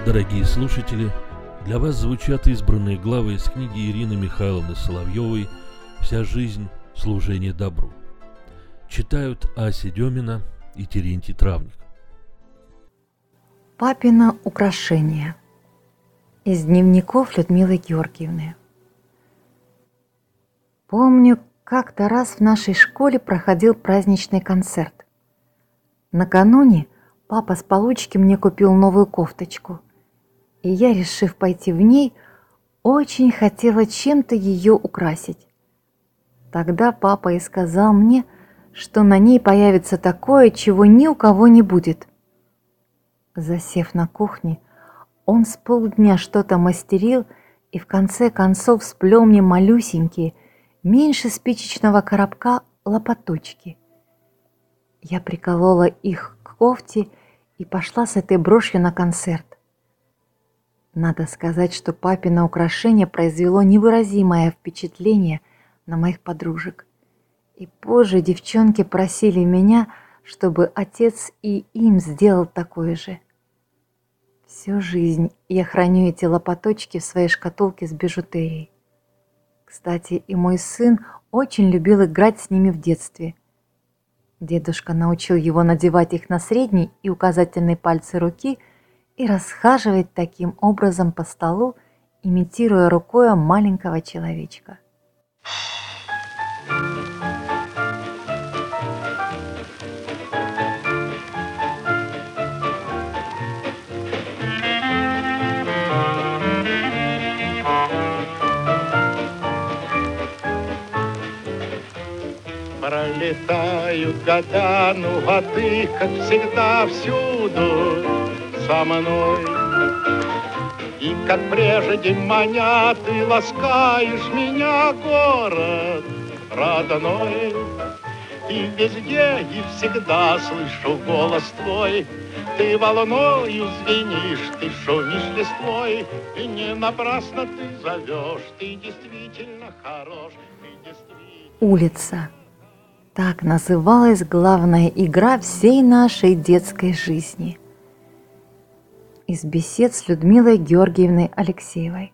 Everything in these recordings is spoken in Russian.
Дорогие слушатели, для вас звучат избранные главы из книги Ирины Михайловны Соловьевой «Вся жизнь – служение добру». Читают Ася Демина и Терентий Травник. Папино украшение. Из дневников Людмилы Георгиевны. Помню, как-то раз в нашей школе проходил праздничный концерт. Накануне папа с получки мне купил новую кофточку, и я, решив пойти в ней, очень хотела чем-то ее украсить. Тогда папа и сказал мне, что на ней появится такое, чего ни у кого не будет. Засев на кухне, он с полдня что-то мастерил и в конце концов сплел мне малюсенькие, меньше спичечного коробка, лопаточки. Я приколола их к кофте и пошла с этой брошью на концерт. Надо сказать, что папино украшение произвело невыразимое впечатление на моих подружек. И позже девчонки просили меня, чтобы отец и им сделал такое же. Всю жизнь я храню эти лопаточки в своей шкатулке с бижутерией. Кстати, и мой сын очень любил играть с ними в детстве. Дедушка научил его надевать их на средний и указательный пальцы руки и расхаживать таким образом по столу, имитируя рукой маленького человечка. Пролетают года, ну а ты, как всегда, всюду со мной. И как прежде маня, ты ласкаешь меня, город родной. И везде, и всегда слышу голос твой. Ты волною звенишь, ты шумишь листвой. И не напрасно ты зовешь, ты действительно хорош. Улица. Так называлась главная игра всей нашей детской жизни. Из бесед с Людмилой Георгиевной Алексеевой.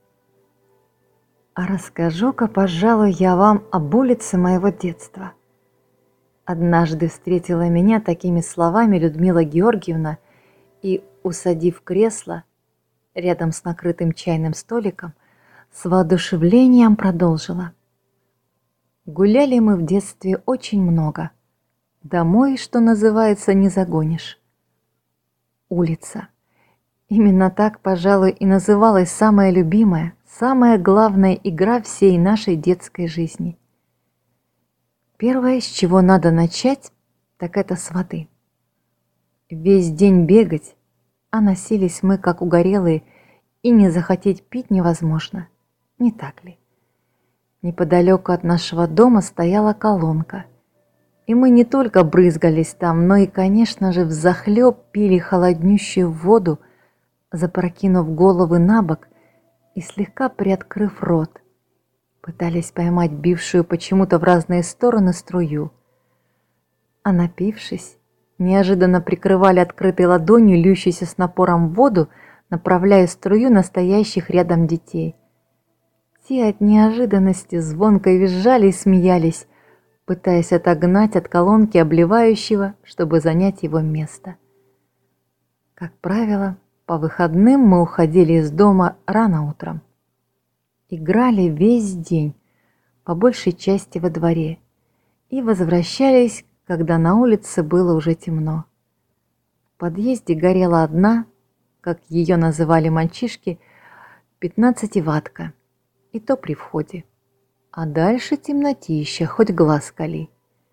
А расскажу-ка, пожалуй, я вам об улице моего детства. Однажды встретила меня такими словами Людмила Георгиевна и, усадив кресло рядом с накрытым чайным столиком, с воодушевлением продолжила. Гуляли мы в детстве очень много. Домой, что называется, не загонишь. Улица. Именно так, пожалуй, и называлась самая любимая, самая главная игра всей нашей детской жизни. Первое, с чего надо начать, так это сваты. Весь день бегать, а носились мы, как угорелые, и не захотеть пить невозможно, не так ли? Неподалеку от нашего дома стояла колонка, и мы не только брызгались там, но и, конечно же, взахлеб пили холоднющую воду, запрокинув головы на бок и слегка приоткрыв рот, пытались поймать бившую почему-то в разные стороны струю. А напившись, неожиданно прикрывали открытой ладонью льющуюся с напором воду, направляя струю на стоящих рядом детей. Те от неожиданности звонко визжали и смеялись, пытаясь отогнать от колонки обливающего, чтобы занять его место. Как правило, по выходным мы уходили из дома рано утром. Играли весь день, по большей части во дворе, и возвращались, когда на улице было уже темно. В подъезде горела одна, как ее называли мальчишки, 15-ватка. И то при входе. А дальше темнотища, хоть глаз кали.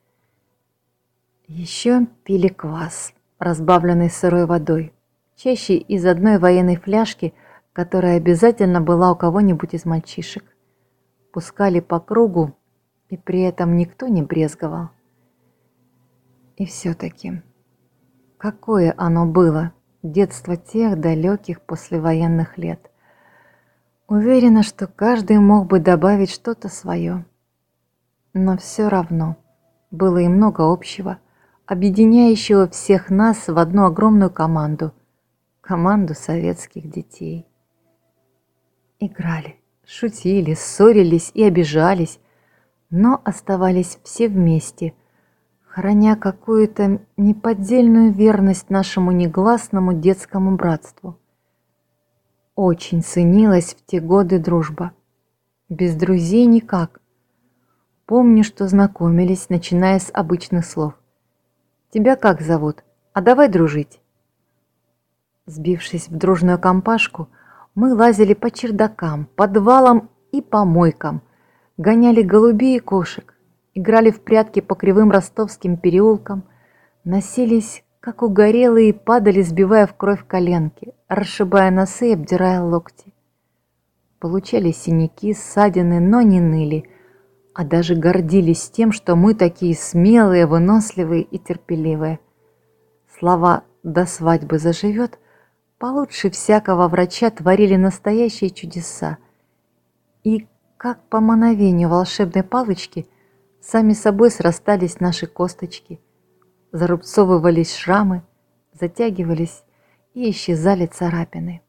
Еще пили квас, разбавленный сырой водой, чаще из одной военной фляжки, которая обязательно была у кого-нибудь из мальчишек. Пускали по кругу, и при этом никто не брезговал. И все-таки, какое оно было, детство тех далеких послевоенных лет. Уверена, что каждый мог бы добавить что-то свое. Но все равно было и много общего, объединяющего всех нас в одну огромную команду, команду советских детей. Играли, шутили, ссорились и обижались, но оставались все вместе, храня какую-то неподдельную верность нашему негласному детскому братству. Очень ценилась в те годы дружба. Без друзей никак. Помню, что знакомились, начиная с обычных слов. «Тебя как зовут? А давай дружить». Сбившись в дружную компашку, мы лазили по чердакам, подвалам и помойкам, гоняли голубей и кошек, играли в прятки по кривым ростовским переулкам, носились, как угорелые, и падали, сбивая в кровь коленки, расшибая носы и обдирая локти. Получали синяки, ссадины, но не ныли, а даже гордились тем, что мы такие смелые, выносливые и терпеливые. Слова «до свадьбы заживет» получше всякого врача творили настоящие чудеса. И, как по мановению волшебной палочки, сами собой срастались наши косточки, зарубцовывались шрамы, затягивались и исчезали царапины.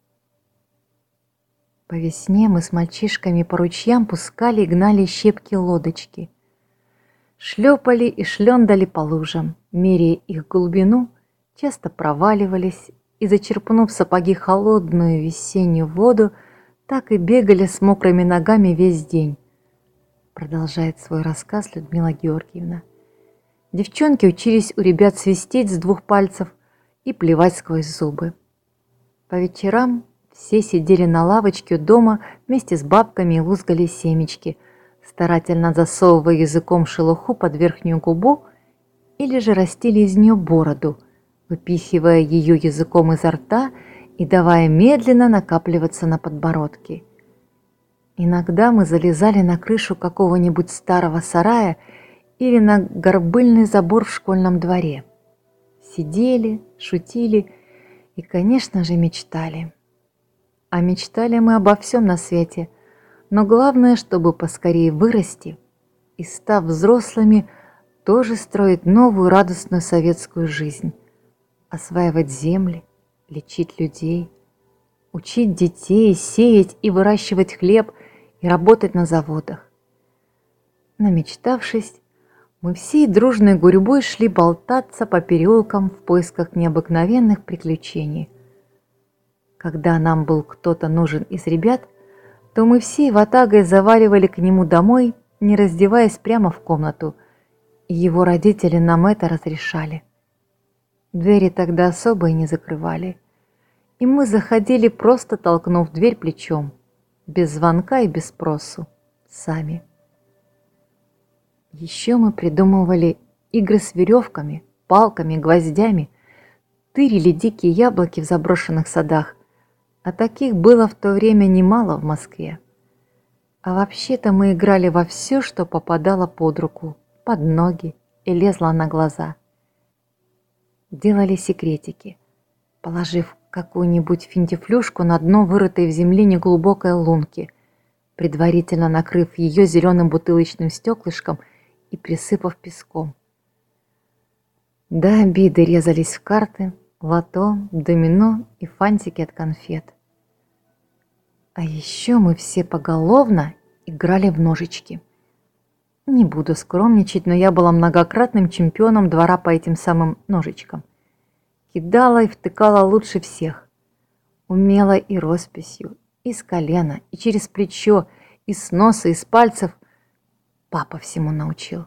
По весне мы с мальчишками по ручьям пускали и гнали щепки-лодочки. Шлепали и шлендали по лужам, меряя их глубину, часто проваливались и, зачерпнув в сапоги холодную весеннюю воду, так и бегали с мокрыми ногами весь день. Продолжает свой рассказ Людмила Георгиевна. Девчонки учились у ребят свистеть с 2 пальцев и плевать сквозь зубы. По вечерам все сидели на лавочке у дома вместе с бабками и лузгали семечки, старательно засовывая языком шелуху под верхнюю губу или же растили из нее бороду, выпихивая ее языком изо рта и давая медленно накапливаться на подбородке. Иногда мы залезали на крышу какого-нибудь старого сарая или на горбыльный забор в школьном дворе. Сидели, шутили и, конечно же, мечтали. А мечтали мы обо всем на свете, но главное, чтобы поскорее вырасти и, став взрослыми, тоже строить новую радостную советскую жизнь, осваивать земли, лечить людей, учить детей, сеять и выращивать хлеб и работать на заводах. Намечтавшись, мы всей дружной гурьбой шли болтаться по переулкам в поисках необыкновенных приключений. Когда нам был кто-то нужен из ребят, то мы всей ватагой заваливали к нему домой, не раздеваясь, прямо в комнату, и его родители нам это разрешали. Двери тогда особо и не закрывали, и мы заходили, просто толкнув дверь плечом, без звонка и без спросу, сами. Еще мы придумывали игры с веревками, палками, гвоздями, тырили дикие яблоки в заброшенных садах, а таких было в то время немало в Москве. А вообще-то мы играли во все, что попадало под руку, под ноги и лезло на глаза. Делали секретики, положив какую-нибудь финтифлюшку на дно вырытой в земле неглубокой лунки, предварительно накрыв ее зеленым бутылочным стеклышком и присыпав песком. До обиды резались в карты, лото, домино и фантики от конфет. А еще мы все поголовно играли в ножички. Не буду скромничать, но я была многократным чемпионом двора по этим самым ножичкам. Кидала и втыкала лучше всех. Умела и росписью, и с колена, и через плечо, и с носа, и с пальцев. Папа всему научил.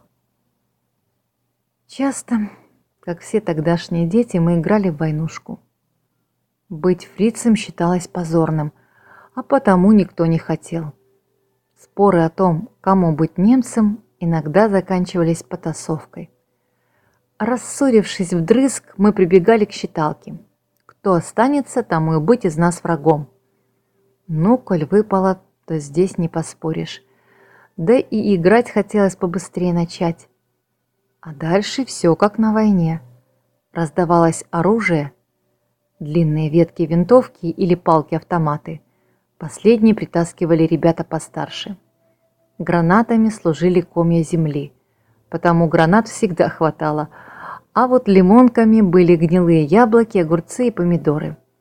Часто, как все тогдашние дети, мы играли в войнушку. Быть фрицем считалось позорным, а потому никто не хотел. Споры о том, кому быть немцем, иногда заканчивались потасовкой. Рассорившись вдрызг, мы прибегали к считалке. Кто останется, тому и быть из нас врагом. Ну, коль выпало, то здесь не поспоришь. Да и играть хотелось побыстрее начать. А дальше все как на войне. Раздавалось оружие, длинные ветки винтовки или палки-автоматы. Последние притаскивали ребята постарше. Гранатами служили комья земли, потому гранат всегда хватало, а вот лимонками были гнилые яблоки, огурцы и помидоры.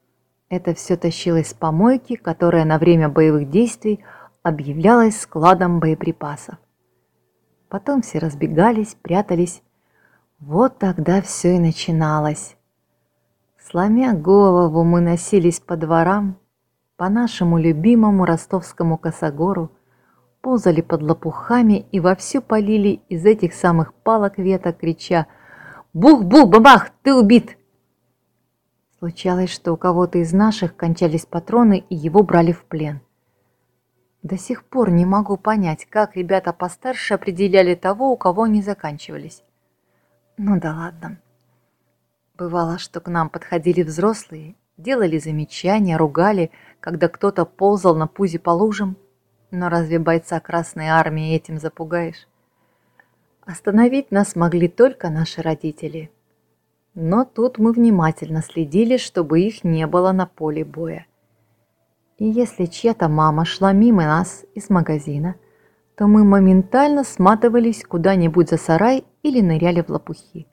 Это все тащилось с помойки, которая на время боевых действий объявлялась складом боеприпасов. Потом все разбегались, прятались. Вот тогда все и начиналось. Сломя голову, мы носились по дворам, по нашему любимому ростовскому косогору, ползали под лопухами и вовсю полили из этих самых палок веток, крича: «Бух-бух-бабах, ты убит!» Случалось, что у кого-то из наших кончались патроны, и его брали в плен. До сих пор не могу понять, как ребята постарше определяли того, у кого они заканчивались. Ну да ладно. Бывало, что к нам подходили взрослые, делали замечания, ругали, когда кто-то ползал на пузе по лужам. Но разве бойца Красной Армии этим запугаешь? Остановить нас могли только наши родители. Но тут мы внимательно следили, чтобы их не было на поле боя. И если чья-то мама шла мимо нас из магазина, то мы моментально сматывались куда-нибудь за сарай или ныряли в лопухи.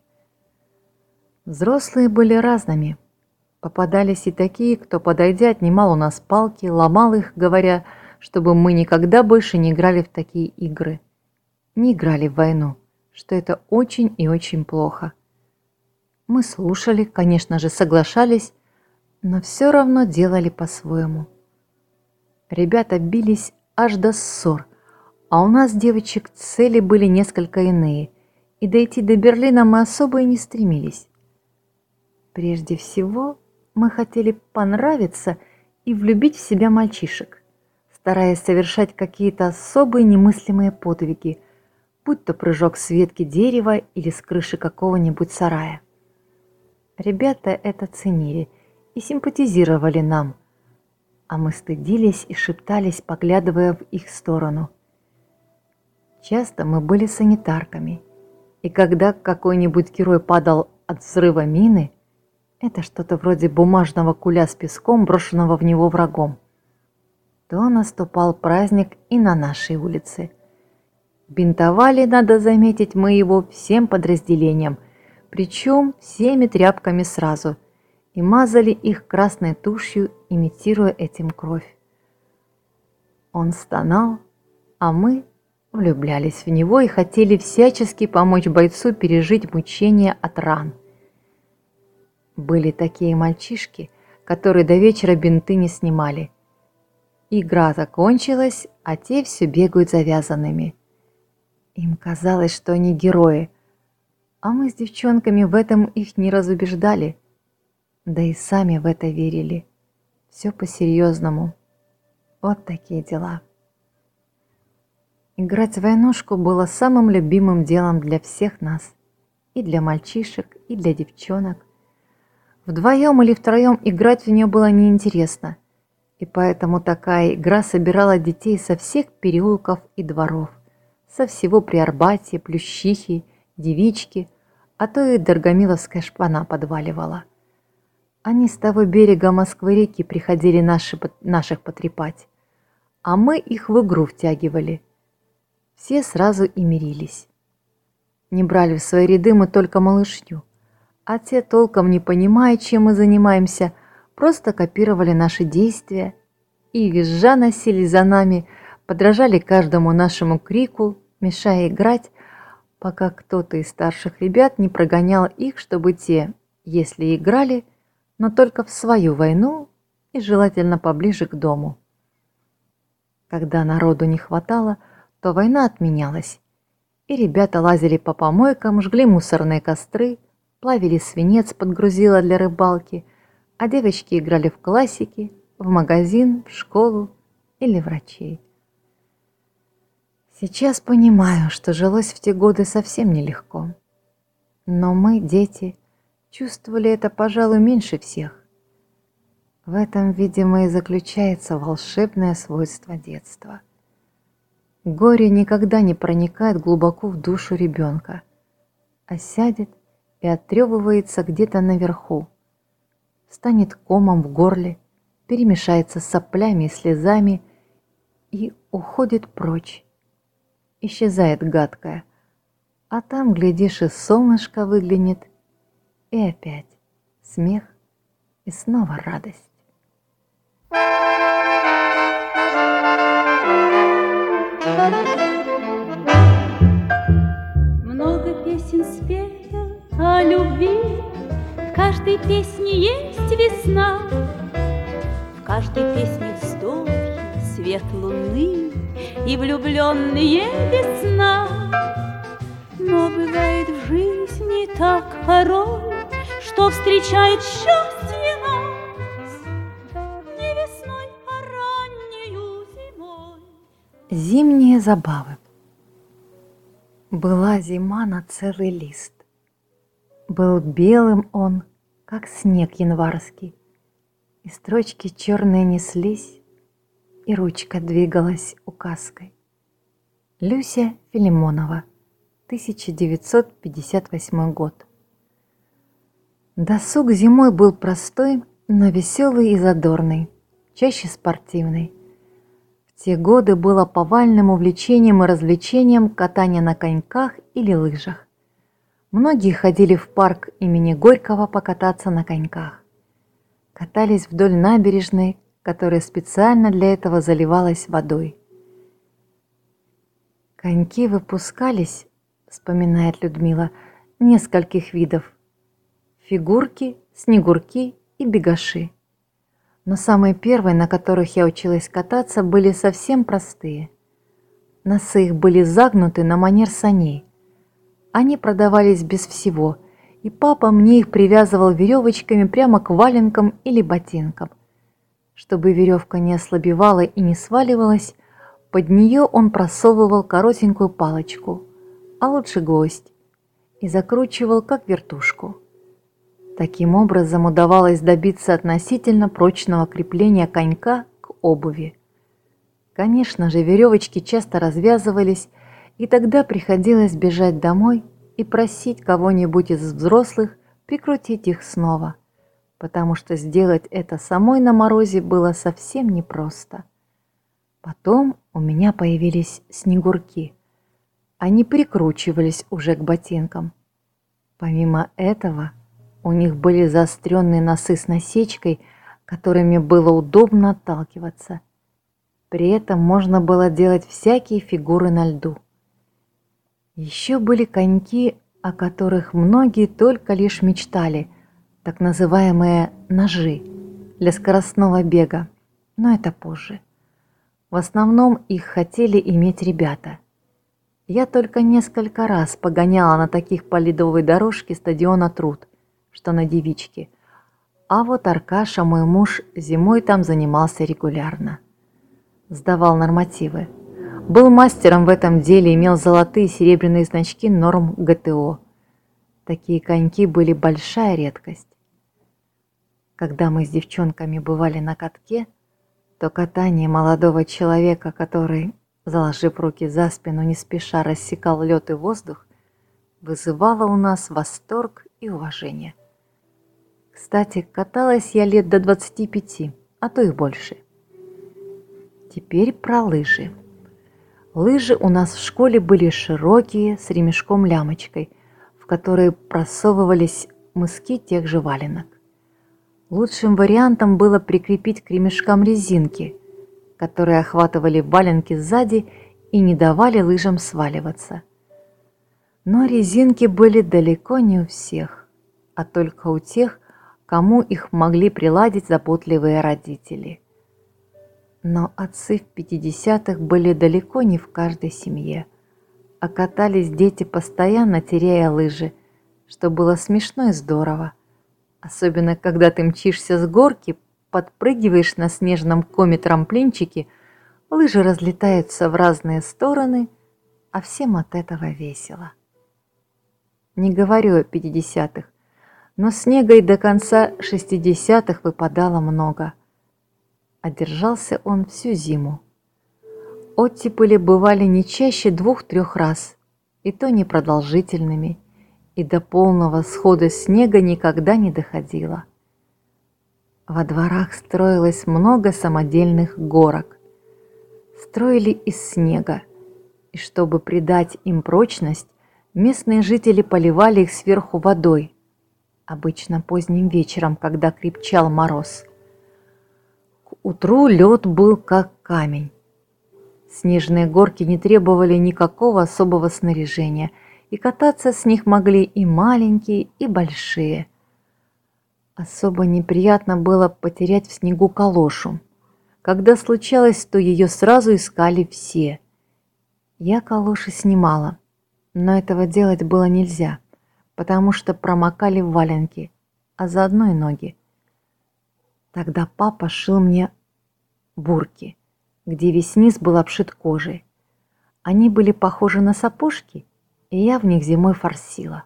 Взрослые были разными. Попадались и такие, кто, подойдя, отнимал у нас палки, ломал их, говоря, чтобы мы никогда больше не играли в такие игры. Не играли в войну, что это очень и очень плохо. Мы слушали, конечно же, соглашались, но все равно делали по-своему. Ребята бились аж до ссор, а у нас, девочек, цели были несколько иные, и дойти до Берлина мы особо и не стремились. Прежде всего, мы хотели понравиться и влюбить в себя мальчишек, стараясь совершать какие-то особые немыслимые подвиги, будь то прыжок с ветки дерева или с крыши какого-нибудь сарая. Ребята это ценили и симпатизировали нам, а мы стыдились и шептались, поглядывая в их сторону. Часто мы были санитарками, и когда какой-нибудь герой падал от взрыва мины, это что-то вроде бумажного куля с песком, брошенного в него врагом, то наступал праздник и на нашей улице. Бинтовали, надо заметить, мы его всем подразделениям, причем всеми тряпками сразу, и мазали их красной тушью, имитируя этим кровь. Он стонал, а мы влюблялись в него и хотели всячески помочь бойцу пережить мучения от ран. Были такие мальчишки, которые до вечера бинты не снимали. Игра закончилась, а те все бегают завязанными. Им казалось, что они герои, а мы с девчонками в этом их не разубеждали, да и сами в это верили. Все по-серьезному. Вот такие дела. Играть в войнушку было самым любимым делом для всех нас. И для мальчишек, и для девчонок. Вдвоем или втроем играть в нее было неинтересно. И поэтому такая игра собирала детей со всех переулков и дворов. Со всего Приарбатья, Плющихи, Девички, а то и Доргомиловская шпана подваливала. Они с того берега Москвы-реки приходили наших потрепать, а мы их в игру втягивали. Все сразу и мирились. Не брали в свои ряды мы только малышню, а те, толком не понимая, чем мы занимаемся, просто копировали наши действия и визжа носились за нами, подражали каждому нашему крику, мешая играть, пока кто-то из старших ребят не прогонял их, чтобы те, если играли, но только в свою войну и желательно поближе к дому. Когда народу не хватало, то война отменялась, и ребята лазили по помойкам, жгли мусорные костры, плавили свинец под грузило для рыбалки, а девочки играли в классики, в магазин, в школу или врачей. Сейчас понимаю, что жилось в те годы совсем нелегко. Но мы, дети, чувствовали это, пожалуй, меньше всех. В этом, видимо, и заключается волшебное свойство детства. Горе никогда не проникает глубоко в душу ребенка, а сядет и оттрёвывается где-то наверху, станет комом в горле, перемешается с соплями и слезами и уходит прочь. Исчезает гадкое, а там, глядишь, и солнышко выглянет, и опять смех, и снова радость. о любви, в каждой песне есть весна, в каждой песне вздохи, свет луны и влюбленные без сна. Но бывает в жизни так порой, что встречает счастье нас не весной, а раннею зимой. Зимние забавы. Была зима на целый лист. Был белым он, как снег январский, и строчки черные неслись, и ручка двигалась указкой. Люся Филимонова, 1958 год. Досуг зимой был простой, но веселый и задорный, чаще спортивный. В те годы было повальным увлечением и развлечением катание на коньках или лыжах. Многие ходили в парк имени Горького покататься на коньках. Катались вдоль набережной, которая специально для этого заливалась водой. Коньки выпускались, вспоминает Людмила, нескольких видов: фигурки, снегурки и бегаши. Но самые первые, на которых я училась кататься, были совсем простые. Носы их были загнуты на манер саней. Они продавались без всего, и папа мне их привязывал веревочками прямо к валенкам или ботинкам. Чтобы веревка не ослабевала и не сваливалась, под нее он просовывал коротенькую палочку, а лучше гвоздь, и закручивал как вертушку. Таким образом удавалось добиться относительно прочного крепления конька к обуви. Конечно же, веревочки часто развязывались, и тогда приходилось бежать домой и просить кого-нибудь из взрослых прикрутить их снова, потому что сделать это самой на морозе было совсем непросто. Потом у меня появились снегурки. Они прикручивались уже к ботинкам. Помимо этого, у них были заостренные носы с насечкой, которыми было удобно отталкиваться. При этом можно было делать всякие фигуры на льду. Еще были коньки, о которых многие только лишь мечтали, так называемые ножи для скоростного бега, но это позже. В основном их хотели иметь ребята. Я только несколько раз погоняла на таких по ледовой дорожке стадиона Труд, что на Девичке, а вот Аркаша, мой муж, зимой там занимался регулярно. Сдавал нормативы. Был мастером в этом деле, имел золотые и серебряные значки норм ГТО. Такие коньки были большая редкость. Когда мы с девчонками бывали на катке, то катание молодого человека, который, заложив руки за спину, не спеша рассекал лед и воздух, вызывало у нас восторг и уважение. Кстати, каталась я лет до 25, а то и больше. Теперь про лыжи. Лыжи у нас в школе были широкие, с ремешком-лямочкой, в которые просовывались мыски тех же валенок. Лучшим вариантом было прикрепить к ремешкам резинки, которые охватывали валенки сзади и не давали лыжам сваливаться. Но резинки были далеко не у всех, а только у тех, кому их могли приладить заботливые родители. Но отцы в 50-х были далеко не в каждой семье, а катались дети постоянно, теряя лыжи, что было смешно и здорово. Особенно, когда ты мчишься с горки, подпрыгиваешь на снежном коме-трамплинчике, лыжи разлетаются в разные стороны, а всем от этого весело. Не говорю о 50-х, но снега и до конца 60-х выпадало много. А держался он всю зиму. Оттепели бывали не чаще 2-3 раз, и то непродолжительными, и до полного схода снега никогда не доходило. Во дворах строилось много самодельных горок. Строили из снега, и чтобы придать им прочность, местные жители поливали их сверху водой, обычно поздним вечером, когда крепчал мороз. К утру лед был как камень. Снежные горки не требовали никакого особого снаряжения, и кататься с них могли и маленькие, и большие. Особо неприятно было потерять в снегу калошу. Когда случалось, то ее сразу искали все. Я калоши снимала, но этого делать было нельзя, потому что промокали валенки, а заодно и ноги. Тогда папа шил мне бурки, где весь низ был обшит кожей. Они были похожи на сапожки, и я в них зимой форсила.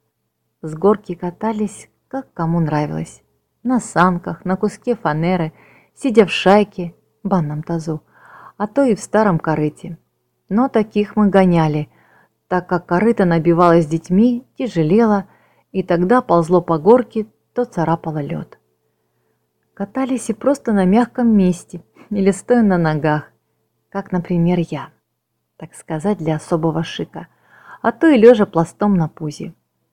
С горки катались, как кому нравилось. На санках, на куске фанеры, сидя в шайке, банном тазу, а то и в старом корыте. Но таких мы гоняли, так как корыто набивалось детьми, тяжелело, и тогда ползло по горке, то царапало лед. Катались и просто на мягком месте, или стоя на ногах, как, например, я, так сказать, для особого шика, а то и лежа пластом на пузе.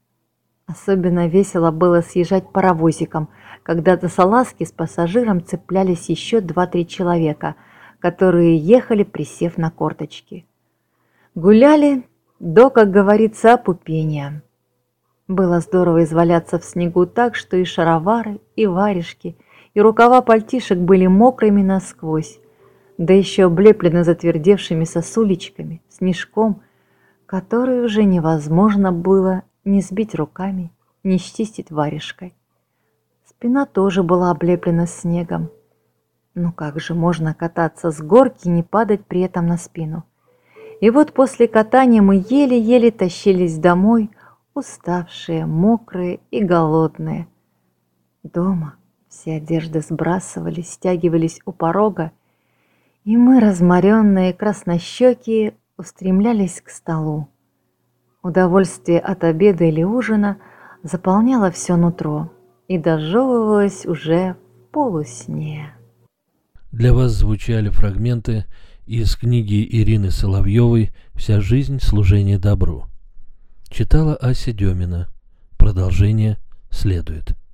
Особенно весело было съезжать паровозиком, когда за салазки с пассажиром цеплялись еще 2-3 человека, которые ехали, присев на корточки. Гуляли до, как говорится, опупения. Было здорово изваляться в снегу так, что и шаровары, и варежки, и рукава пальтишек были мокрыми насквозь, да еще облеплены затвердевшими сосулечками, снежком, который уже невозможно было ни сбить руками, ни счистить варежкой. Спина тоже была облеплена снегом. Ну как же можно кататься с горки и не падать при этом на спину? И вот после катания мы еле-еле тащились домой, уставшие, мокрые и голодные. Дома все одежды сбрасывались, стягивались у порога, и мы, разморенные, краснощекие, устремлялись к столу. Удовольствие от обеда или ужина заполняло все нутро и дожевывалось уже в полусне. Для вас звучали фрагменты из книги Ирины Соловьевой «Вся жизнь – служение добру». Читала Ася Демина. Продолжение следует.